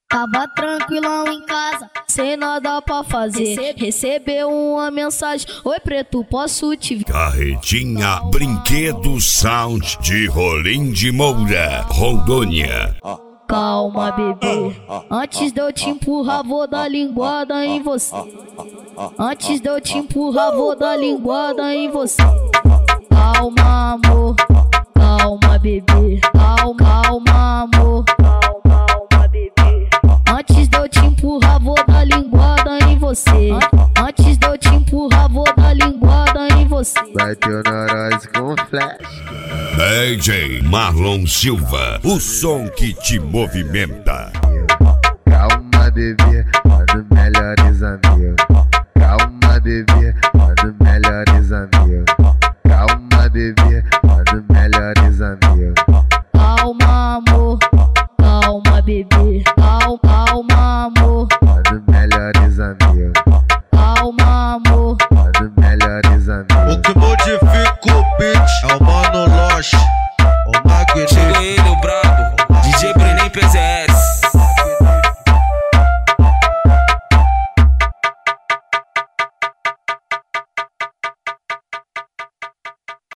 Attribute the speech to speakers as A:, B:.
A: Tava tranquilão em casa, sem nada pra fazer. Recebeu uma mensagem: oi preto, posso te ver?
B: Carretinha Brinquedo Sound de Rolim de Moura, Rondônia.
A: Calma, bebê, antes de eu te empurrar, vou dar linguada em você. Antes de eu te empurrar, vou dar linguada em você. Calma, amor, calma, bebê. Calma, amor, calma, bebê. Antes de eu te empurrar, vou dar linguada em você. Antes de eu te empurrar, vou dar linguada em você.
C: Bateu na nós com flash.
B: DJ Marlon Silva, o som que te movimenta.
C: Calma, bebê, mano, melhores amigos. Calma, bebê, mano, melhores amigos. Calma, bebê, mano, melhores amigos.
A: Calma, amor, calma, bebê. Calma, amor,
C: Mano, melhores amigos.
A: calma, amor.
C: Mano, melhores amigos.
D: O que modifica o beat é o Mano Loche.